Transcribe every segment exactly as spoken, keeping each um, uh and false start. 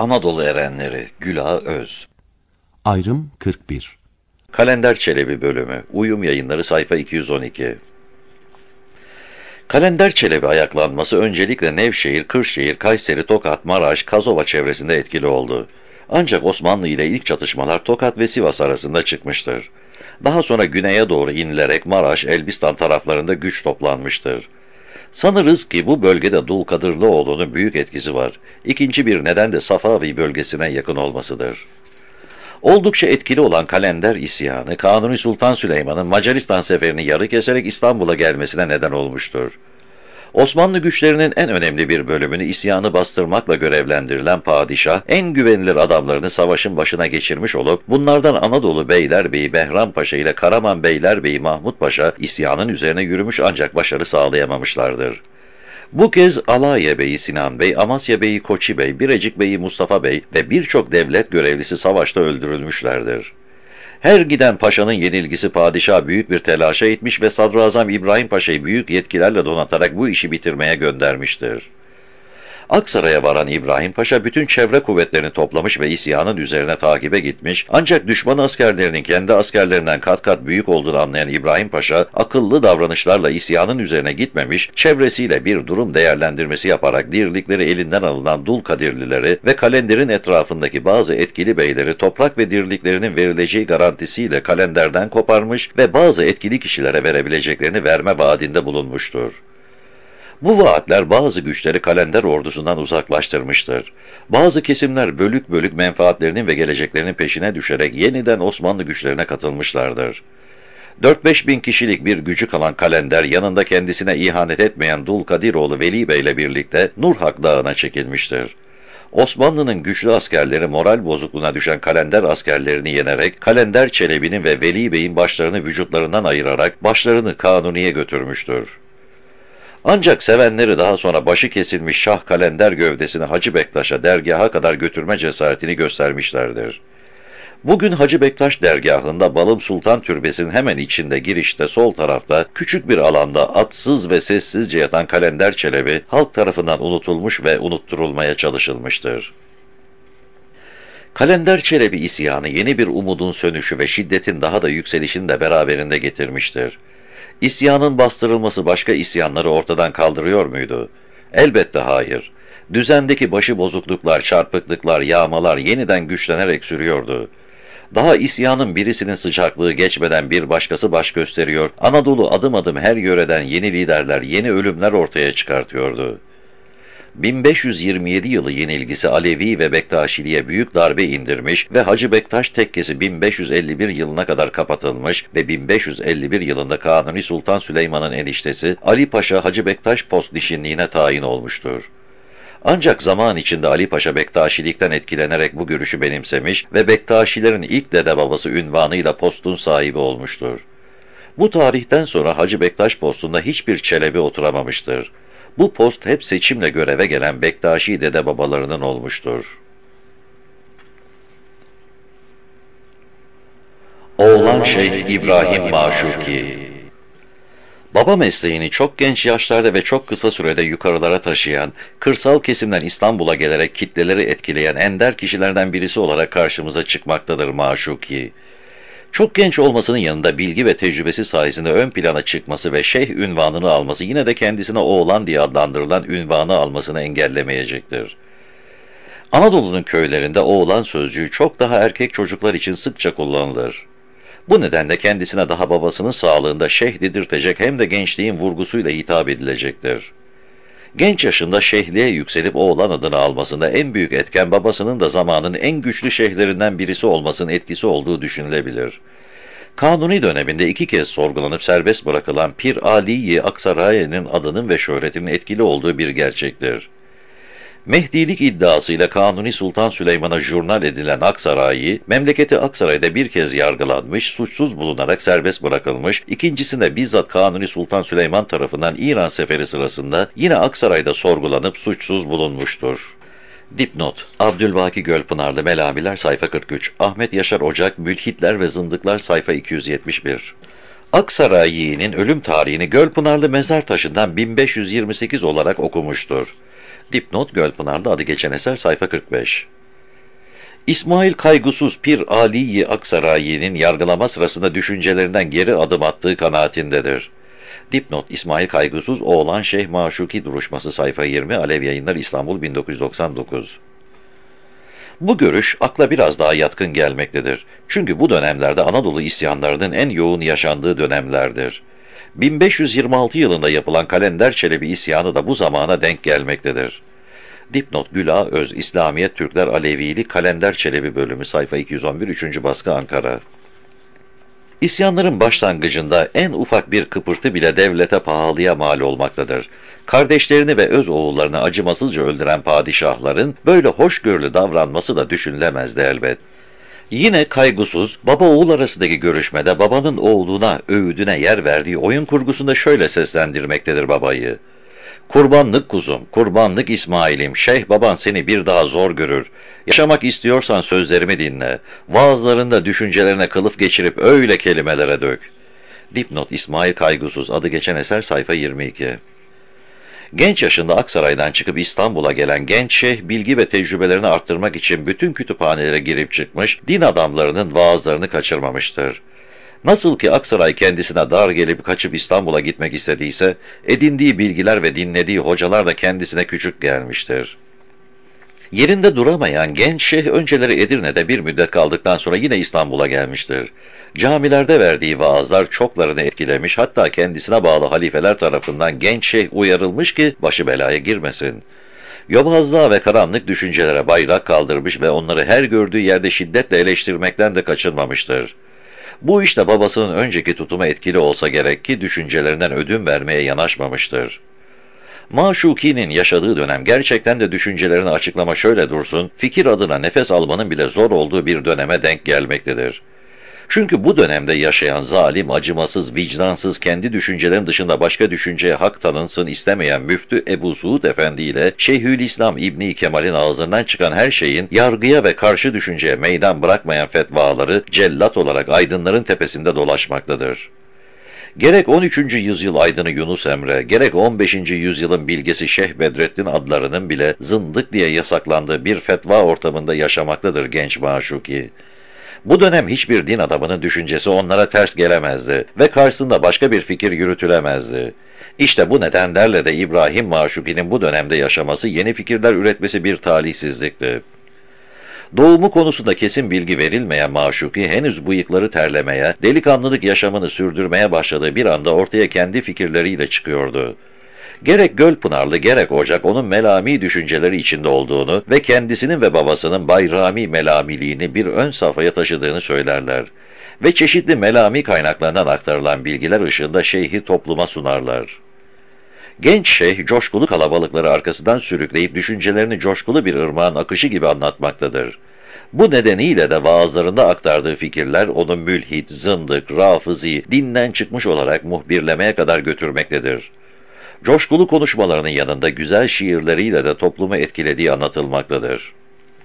Anadolu erenleri Güla Öz. Ayrım kırk bir. Kalender Çelebi bölümü. Uyum Yayınları sayfa iki yüz on iki. Kalender Çelebi ayaklanması öncelikle Nevşehir, Kırşehir, Kayseri, Tokat, Maraş, Kazova çevresinde etkili oldu. Ancak Osmanlı ile ilk çatışmalar Tokat ve Sivas arasında çıkmıştır. Daha sonra güneye doğru inilerek Maraş, Elbistan taraflarında güç toplanmıştır. Sanırız ki bu bölgede Dulkadırlıoğlu'nun büyük etkisi var. İkinci bir neden de Safavi bölgesine yakın olmasıdır. Oldukça etkili olan Kalender isyanı, Kanuni Sultan Süleyman'ın Macaristan seferini yarı keserek İstanbul'a gelmesine neden olmuştur. Osmanlı güçlerinin en önemli bir bölümünü isyanı bastırmakla görevlendirilen padişah, en güvenilir adamlarını savaşın başına geçirmiş olup, bunlardan Anadolu Beylerbeyi Behram Paşa ile Karaman Beylerbeyi Mahmut Paşa isyanın üzerine yürümüş ancak başarı sağlayamamışlardır. Bu kez Alaye Bey'i Sinan Bey, Amasya Bey'i Koçi Bey, Birecik Bey'i Mustafa Bey ve birçok devlet görevlisi savaşta öldürülmüşlerdir. Her giden paşanın yenilgisi padişah büyük bir telaşa itmiş ve Sadrazam İbrahim Paşa'yı büyük yetkilerle donatarak bu işi bitirmeye göndermiştir. Aksaray'a varan İbrahim Paşa bütün çevre kuvvetlerini toplamış ve isyanın üzerine takibe gitmiş, ancak düşman askerlerinin kendi askerlerinden kat kat büyük olduğunu anlayan İbrahim Paşa, akıllı davranışlarla isyanın üzerine gitmemiş, çevresiyle bir durum değerlendirmesi yaparak dirlikleri elinden alınan Dulkadirlileri ve Kalender'in etrafındaki bazı etkili beyleri toprak ve dirliklerinin verileceği garantisiyle Kalender'den koparmış ve bazı etkili kişilere verebileceklerini verme vaadinde bulunmuştur. Bu vaatler bazı güçleri Kalender ordusundan uzaklaştırmıştır. Bazı kesimler bölük bölük menfaatlerinin ve geleceklerinin peşine düşerek yeniden Osmanlı güçlerine katılmışlardır. dört beş bin kişilik bir gücü kalan Kalender, yanında kendisine ihanet etmeyen Dulkadiroğlu Veli Bey ile birlikte Nurhak Dağı'na çekilmiştir. Osmanlı'nın güçlü askerleri moral bozukluğuna düşen Kalender askerlerini yenerek, Kalender Çelebi'nin ve Veli Bey'in başlarını vücutlarından ayırarak başlarını Kanuni'ye götürmüştür. Ancak sevenleri daha sonra başı kesilmiş Şah Kalender gövdesini Hacı Bektaş'a dergaha kadar götürme cesaretini göstermişlerdir. Bugün Hacı Bektaş dergahında Balım Sultan Türbesi'nin hemen içinde girişte sol tarafta küçük bir alanda atsız ve sessizce yatan Kalender Çelebi halk tarafından unutulmuş ve unutturulmaya çalışılmıştır. Kalender Çelebi isyanı yeni bir umudun sönüşü ve şiddetin daha da yükselişini de beraberinde getirmiştir. İsyanın bastırılması başka isyanları ortadan kaldırıyor muydu? Elbette hayır. Düzendeki başı bozukluklar, çarpıklıklar, yağmalar yeniden güçlenerek sürüyordu. Daha isyanın birisinin sıcaklığı geçmeden bir başkası baş gösteriyor, Anadolu adım adım her yöreden yeni liderler, yeni ölümler ortaya çıkartıyordu. bin beş yüz yirmi yedi yılı yenilgisi Alevi ve Bektaşiliğe büyük darbe indirmiş ve Hacı Bektaş tekkesi bin beş yüz elli bir yılına kadar kapatılmış ve bin beş yüz elli bir yılında Kanuni Sultan Süleyman'ın eniştesi Ali Paşa Hacı Bektaş postnişinliğine tayin olmuştur. Ancak zaman içinde Ali Paşa Bektaşilikten etkilenerek bu görüşü benimsemiş ve Bektaşilerin ilk dede babası ünvanıyla postun sahibi olmuştur. Bu tarihten sonra Hacı Bektaş postunda hiçbir Çelebi oturamamıştır. Bu post hep seçimle göreve gelen Bektaşi dede babalarının olmuştur. Oğlan Şeyh İbrahim Maşuki. Baba mesleğini çok genç yaşlarda ve çok kısa sürede yukarılara taşıyan, kırsal kesimden İstanbul'a gelerek kitleleri etkileyen ender kişilerden birisi olarak karşımıza çıkmaktadır Maşuki. Çok genç olmasının yanında bilgi ve tecrübesi sayesinde ön plana çıkması ve şeyh ünvanını alması yine de kendisine oğlan diye adlandırılan ünvanı almasını engellemeyecektir. Anadolu'nun köylerinde oğlan sözcüğü çok daha erkek çocuklar için sıkça kullanılır. Bu nedenle kendisine daha babasının sağlığında şeyh dedirtecek hem de gençliğin vurgusuyla hitap edilecektir. Genç yaşında şeyhliğe yükselip oğlan adını almasında en büyük etken babasının da zamanın en güçlü şeyhlerinden birisi olmasının etkisi olduğu düşünülebilir. Kanuni döneminde iki kez sorgulanıp serbest bırakılan Pir Aliye Aksaray'ın adının ve şöhretinin etkili olduğu bir gerçektir. Mehdilik iddiasıyla Kanuni Sultan Süleyman'a jurnal edilen Aksaray'ı, memleketi Aksaray'da bir kez yargılanmış, suçsuz bulunarak serbest bırakılmış, ikincisinde bizzat Kanuni Sultan Süleyman tarafından İran seferi sırasında yine Aksaray'da sorgulanıp suçsuz bulunmuştur. Dipnot: Abdülbaki Gölpınarlı Melamiler sayfa kırk üç, Ahmet Yaşar Ocak Mülhitler ve Zındıklar sayfa iki yüz yetmiş bir. Aksaray Yiğit'in ölüm tarihini Gölpınarlı mezar taşından bin beş yüz yirmi sekiz olarak okumuştur. Dipnot: Gölpınarlı adı geçen eser sayfa kırk beş. İsmail Kaygusuz Pir Aliyi Aksarayi'nin yargılama sırasında düşüncelerinden geri adım attığı kanaatindedir. Dipnot: İsmail Kaygusuz Oğlan Şeyh Maşuki Duruşması, sayfa yirmi, Alev Yayınlar, İstanbul bin dokuz yüz doksan dokuz. Bu görüş akla biraz daha yatkın gelmektedir. Çünkü bu dönemlerde Anadolu isyanlarının en yoğun yaşandığı dönemlerdir. bin beş yüz yirmi altı yılında yapılan Kalender Çelebi isyanı da bu zamana denk gelmektedir. Dipnot: Güla Öz, İslamiyet Türkler Alevili, Kalender Çelebi bölümü, sayfa iki yüz on bir, üçüncü baskı, Ankara. İsyanların başlangıcında en ufak bir kıpırtı bile devlete pahalıya mal olmaktadır. Kardeşlerini ve öz oğullarını acımasızca öldüren padişahların böyle hoşgörülü davranması da düşünülemezdi elbet. Yine Kaygusuz, baba oğul arasındaki görüşmede babanın oğluna, öğüdüne yer verdiği oyun kurgusunda şöyle seslendirmektedir babayı: "Kurbanlık kuzum, kurbanlık İsmail'im, şeyh baban seni bir daha zor görür. Yaşamak istiyorsan sözlerimi dinle. Vaazlarında düşüncelerine kılıf geçirip öyle kelimelere dök." Dipnot: İsmail Kaygusuz, adı geçen eser, sayfa yirmi iki. Genç yaşında Aksaray'dan çıkıp İstanbul'a gelen genç şeyh, bilgi ve tecrübelerini arttırmak için bütün kütüphanelere girip çıkmış, din adamlarının vaazlarını kaçırmamıştır. Nasıl ki Aksaray kendisine dar gelip kaçıp İstanbul'a gitmek istediyse, edindiği bilgiler ve dinlediği hocalar da kendisine küçük gelmiştir. Yerinde duramayan genç şeyh önceleri Edirne'de bir müddet kaldıktan sonra yine İstanbul'a gelmiştir. Camilerde verdiği vaazlar çoklarını etkilemiş, hatta kendisine bağlı halifeler tarafından genç şeyh uyarılmış ki başı belaya girmesin. Yobazlığa ve karanlık düşüncelere bayrak kaldırmış ve onları her gördüğü yerde şiddetle eleştirmekten de kaçınmamıştır. Bu işte babasının önceki tutumu etkili olsa gerek ki düşüncelerinden ödün vermeye yanaşmamıştır. Maşuki'nin yaşadığı dönem gerçekten de düşüncelerini açıklama şöyle dursun, fikir adına nefes almanın bile zor olduğu bir döneme denk gelmektedir. Çünkü bu dönemde yaşayan zalim, acımasız, vicdansız, kendi düşüncelerin dışında başka düşünceye hak tanınsın istemeyen Müftü Ebu Suud Efendi ile Şeyhülislam İbni Kemal'in ağzından çıkan her şeyin yargıya ve karşı düşünceye meydan bırakmayan fetvaları cellat olarak aydınların tepesinde dolaşmaktadır. Gerek on üçüncü yüzyıl aydını Yunus Emre, gerek on beşinci yüzyılın bilgesi Şeyh Bedrettin adlarının bile zındık diye yasaklandığı bir fetva ortamında yaşamaktadır genç Maşuki. Bu dönem hiçbir din adamının düşüncesi onlara ters gelemezdi ve karşısında başka bir fikir yürütülemezdi. İşte bu nedenlerle de İbrahim Maşuki'nin bu dönemde yaşaması, yeni fikirler üretmesi bir talihsizlikti. Doğumu konusunda kesin bilgi verilmeyen Maşuki, henüz bıyıkları terlemeye, delikanlılık yaşamını sürdürmeye başladığı bir anda ortaya kendi fikirleriyle çıkıyordu. Gerek Gölpınarlı gerek Ocak onun melami düşünceleri içinde olduğunu ve kendisinin ve babasının bayrami melamiliğini bir ön safhaya taşıdığını söylerler. Ve çeşitli melami kaynaklarından aktarılan bilgiler ışığında şeyhi topluma sunarlar. Genç şeyh coşkulu kalabalıkları arkasından sürükleyip düşüncelerini coşkulu bir ırmağın akışı gibi anlatmaktadır. Bu nedeniyle de vaazlarında aktardığı fikirler onu mülhit, zındık, rafızi, dinden çıkmış olarak muhbirlemeye kadar götürmektedir. Coşkulu konuşmalarının yanında güzel şiirleriyle de toplumu etkilediği anlatılmaktadır.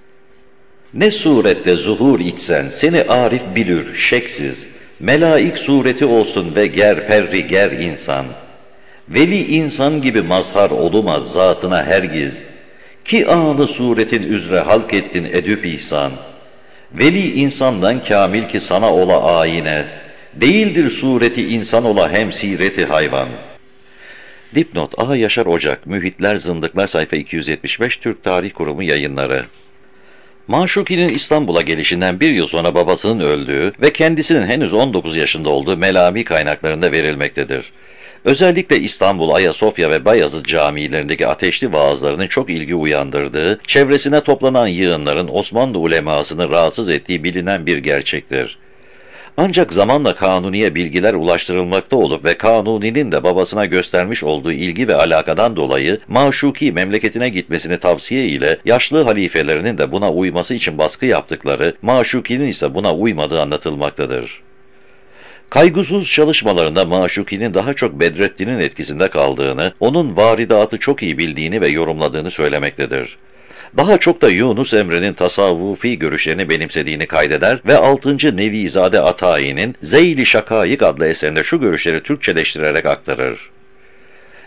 "Ne surette zuhur içsen seni arif bilür şeksiz, melaik sureti olsun ve ger perri ger insan. Veli insan gibi mazhar olumaz zatına hergiz, ki anı suretin üzre halk ettin edüp ihsan. Veli insandan kamil ki sana ola ayine, değildir sureti insan ola hem sireti hayvan." Dipnot: A. Yaşar Ocak, Mühitler Zındıklar, sayfa iki yüz yetmiş beş, Türk Tarih Kurumu Yayınları. Maşuki'nin İstanbul'a gelişinden bir yıl sonra babasının öldüğü ve kendisinin henüz on dokuz yaşında olduğu melami kaynaklarında verilmektedir. Özellikle İstanbul, Ayasofya ve Bayazıt camilerindeki ateşli vaazlarının çok ilgi uyandırdığı, çevresine toplanan yığınların Osmanlı ulemasını rahatsız ettiği bilinen bir gerçektir. Ancak zamanla Kanuni'ye bilgiler ulaştırılmakta olup ve Kanuni'nin de babasına göstermiş olduğu ilgi ve alakadan dolayı Maşuki memleketine gitmesini tavsiye ile yaşlı halifelerinin de buna uyması için baskı yaptıkları, Maşuki'nin ise buna uymadığı anlatılmaktadır. Kaygusuz çalışmalarında Maşuki'nin daha çok Bedrettin'in etkisinde kaldığını, onun varidatı çok iyi bildiğini ve yorumladığını söylemektedir. Daha çok da Yunus Emre'nin tasavvufi görüşlerini benimsediğini kaydeder ve altıncı Nevizade Atayi'nin Zeyl-i Şakayık adlı eserinde şu görüşleri Türkçeleştirerek aktarır.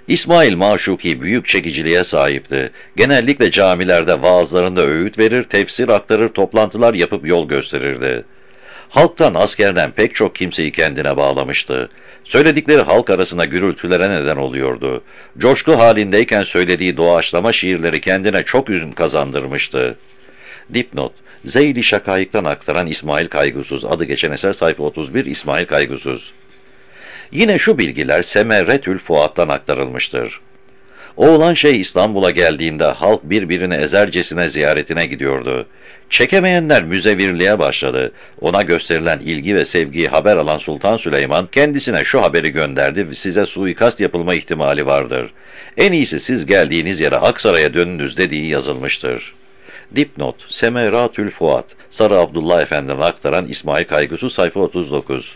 İsmail Maşuki büyük çekiciliğe sahipti. Genellikle camilerde vaazlarında öğüt verir, tefsir aktarır, toplantılar yapıp yol gösterirdi. Halktan, askerden pek çok kimseyi kendine bağlamıştı. Söyledikleri halk arasında gürültülere neden oluyordu. Coşku halindeyken söylediği doğaçlama şiirleri kendine çok ün kazandırmıştı. Dipnot: Zeyl-i Şakaik'ten aktaran İsmail Kaygusuz, adı geçen eser sayfa otuz bir, İsmail Kaygusuz. Yine şu bilgiler Semerretül Fuat'tan aktarılmıştır. Oğlan Şeyh İstanbul'a geldiğinde halk birbirini ezercesine ziyaretine gidiyordu. Çekemeyenler müzevirliğe başladı. Ona gösterilen ilgi ve sevgiyi haber alan Sultan Süleyman kendisine şu haberi gönderdi: size suikast yapılma ihtimali vardır. En iyisi siz geldiğiniz yere Aksaray'a dönünüz dediği yazılmıştır. Dipnot: Semeratül Fuat, Sarı Abdullah Efendi'den aktaran İsmail Kaygusuz, sayfa otuz dokuz.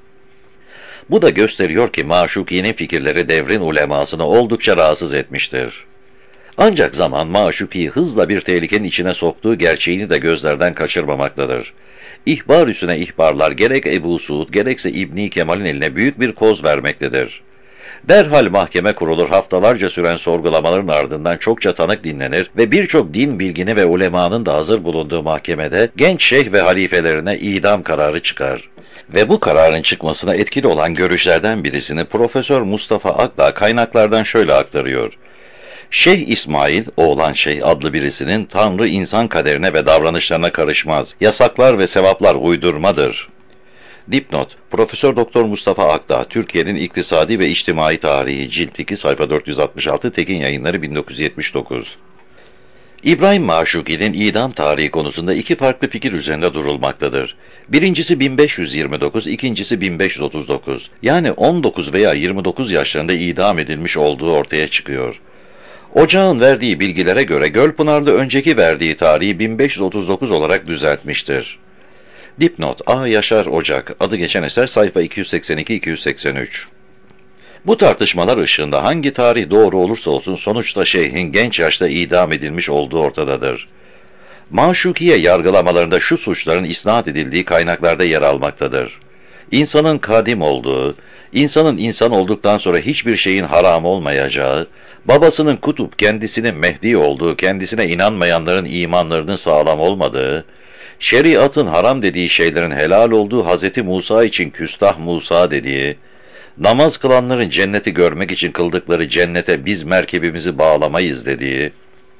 Bu da gösteriyor ki Maşuki'nin fikirleri devrin ulemasını oldukça rahatsız etmiştir. Ancak zaman Maşuki'yi hızla bir tehlikenin içine soktuğu gerçeğini de gözlerden kaçırmamaktadır. İhbar üstüne ihbarlar gerek Ebu Suud gerekse İbni Kemal'in eline büyük bir koz vermektedir. Derhal mahkeme kurulur, haftalarca süren sorgulamaların ardından çokça tanık dinlenir ve birçok din bilgini ve ulemanın da hazır bulunduğu mahkemede genç şeyh ve halifelerine idam kararı çıkar. Ve bu kararın çıkmasına etkili olan görüşlerden birisini Profesör Mustafa Akdağ kaynaklardan şöyle aktarıyor: Şeyh İsmail, oğlan Şeyh adlı birisinin Tanrı insan kaderine ve davranışlarına karışmaz. Yasaklar ve sevaplar uydurmadır. Dipnot: Profesör Doktor Mustafa Akdağ, Türkiye'nin İktisadi ve İçtimai Tarihi, Cilt iki, sayfa dört yüz altmış altı, Tekin Yayınları, bin dokuz yüz yetmiş dokuz. İbrahim Maşuki'nin idam tarihi konusunda iki farklı fikir üzerinde durulmaktadır. Birincisi bin beş yüz yirmi dokuz, ikincisi bin beş yüz otuz dokuz. Yani on dokuz veya yirmi dokuz yaşlarında idam edilmiş olduğu ortaya çıkıyor. Ocağın verdiği bilgilere göre Gölpınar'da önceki verdiği tarihi bin beş yüz otuz dokuz olarak düzeltmiştir. Dipnot: A. Yaşar Ocak, adı geçen eser sayfa iki yüz seksen iki iki yüz seksen üç. Bu tartışmalar ışığında hangi tarih doğru olursa olsun sonuçta şeyhin genç yaşta idam edilmiş olduğu ortadadır. Maşukiye yargılamalarında şu suçların isnat edildiği kaynaklarda yer almaktadır: İnsanın kadim olduğu, insanın insan olduktan sonra hiçbir şeyin haram olmayacağı, babasının kutup kendisinin Mehdi olduğu, kendisine inanmayanların imanlarının sağlam olmadığı, şeriatın haram dediği şeylerin helal olduğu, Hazreti Musa için küstah Musa dediği, namaz kılanların cenneti görmek için kıldıkları cennete biz merkebimizi bağlamayız dediği,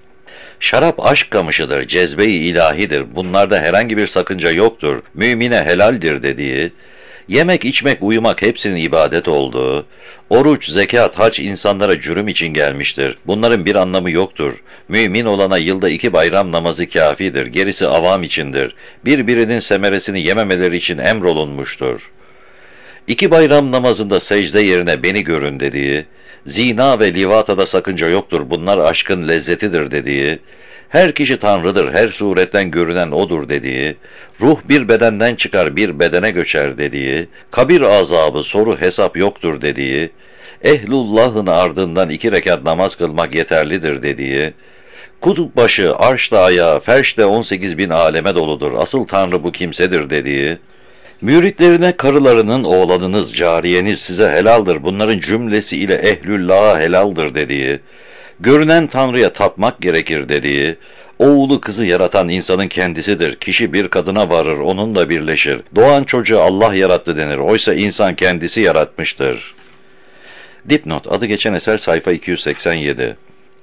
şarap aşk kamışıdır, cezbe-i ilahidir, bunlarda herhangi bir sakınca yoktur, mümine helaldir dediği, yemek, içmek, uyumak hepsinin ibadet olduğu, oruç, zekat, hac insanlara cürüm için gelmiştir, bunların bir anlamı yoktur, mümin olana yılda iki bayram namazı kâfidir, gerisi avam içindir, birbirinin semeresini yememeleri için emrolunmuştur. İki bayram namazında secde yerine beni görün dediği, zina ve livatada sakınca yoktur, bunlar aşkın lezzetidir dediği, her kişi Tanrı'dır, her suretten görünen O'dur dediği, ruh bir bedenden çıkar bir bedene göçer dediği, kabir azabı, soru hesap yoktur dediği, ehlullahın ardından iki rekat namaz kılmak yeterlidir dediği, kutup başı, arş da ayağı, ferş de on sekiz bin aleme doludur, asıl Tanrı bu kimsedir dediği, müritlerine karılarının oğlanınız, cariyeniz size helaldir, bunların cümlesi ile ehlüllah'a helaldir dediği, görünen Tanrı'ya tapmak gerekir dediği, oğlu kızı yaratan insanın kendisidir, kişi bir kadına varır, onunla birleşir, doğan çocuğu Allah yarattı denir, oysa insan kendisi yaratmıştır. Dipnot: adı geçen eser sayfa iki yüz seksen yedi.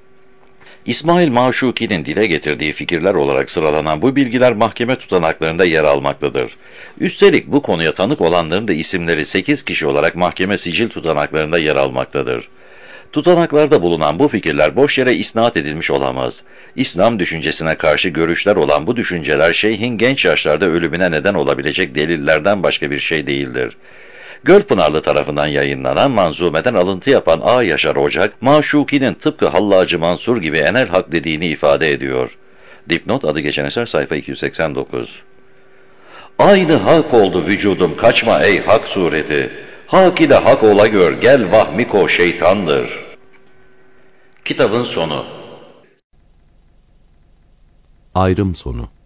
İsmail Maşuki'nin dile getirdiği fikirler olarak sıralanan bu bilgiler mahkeme tutanaklarında yer almaktadır. Üstelik bu konuya tanık olanların da isimleri sekiz kişi olarak mahkeme sicil tutanaklarında yer almaktadır. Tutanaklarda bulunan bu fikirler boş yere isnat edilmiş olamaz. İslam düşüncesine karşı görüşler olan bu düşünceler şeyhin genç yaşlarda ölümüne neden olabilecek delillerden başka bir şey değildir. Gölpınarlı tarafından yayınlanan manzumeden alıntı yapan A. Yaşar Ocak, Maşuki'nin tıpkı Hallacı Mansur gibi enel hak dediğini ifade ediyor. Dipnot: adı geçen eser sayfa iki yüz seksen dokuz. Aynı hak oldu vücudum, kaçma ey hak sureti, hak ile hak ola gör, gel vahmiko şeytandır. Kitabın sonu. Ayrım sonu.